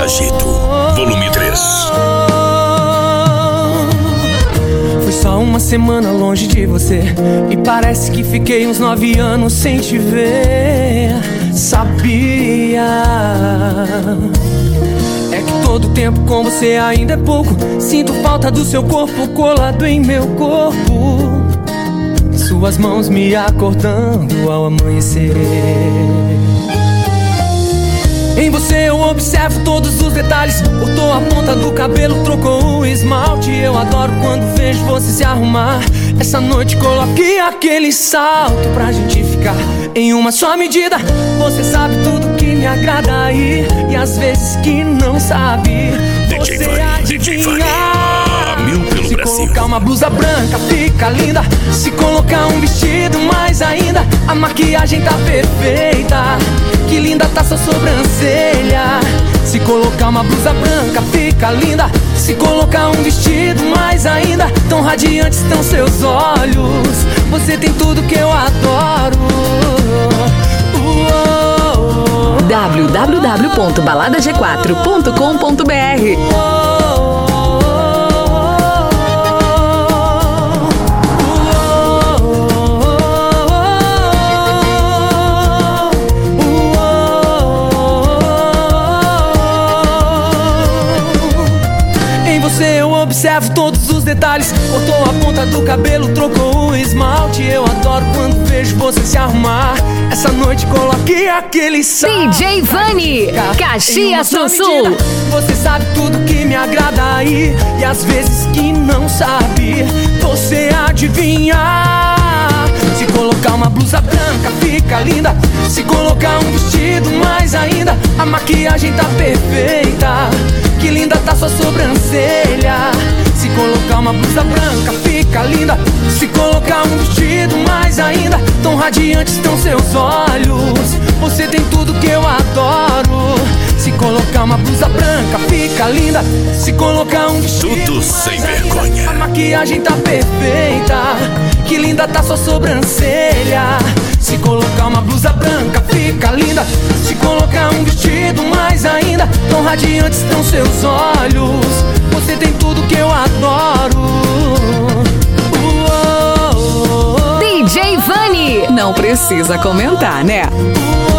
Agito, volume 3. Foi só uma semana longe de você e parece que fiquei uns 9 anos sem te ver. Sabia? É que todo tempo com você ainda é pouco. Sinto falta do seu corpo colado em meu corpo, suas mãos me acordando ao amanhecer. Em você eu observo todos os detalhes. Cortou a ponta do cabelo, trocou o esmalte. Eu adoro quando vejo você se arrumar. Essa noite coloque aquele salto pra gente ficar em uma só medida. Você sabe tudo que me agrada aí e às vezes que não sabe. DJ Você Vani, mil pelo se Brasil. colocar uma blusa branca fica linda. Se colocar um vestido mais ainda. A maquiagem tá perfeita. Que linda tá sua sobrancelha. Se colocar uma blusa branca fica linda. Se colocar um vestido mais ainda. Tão radiantes estão seus olhos. Você tem tudo que eu adoro. www.baladag4.com.br. Eu observo todos os detalhes. Cortou a ponta do cabelo, trocou o esmalte. Eu adoro quando vejo você se arrumar. Essa noite coloque aquele salto. DJ Vani, Caxias do Sul. Você sabe tudo que me agrada aí e às vezes que não sabe. Você adivinha? Se colocar uma blusa branca fica linda. Se colocar um vestido mais ainda. A maquiagem tá perfeita. Que linda tá sua sobrancelha. Se colocar uma blusa branca fica linda. Se colocar um vestido mais ainda. Tão radiantes estão seus olhos. Você tem tudo que eu adoro. Se colocar uma blusa branca fica linda. Se colocar um vestido tudo sem vergonha. A maquiagem tá perfeita. Que linda tá sua sobrancelha. Se colocar uma blusa branca fica linda. Se colocar um vestido mais ainda. Tão radiantes estão seus olhos. Você tem tudo que eu adoro. DJ Vani, não precisa comentar, né?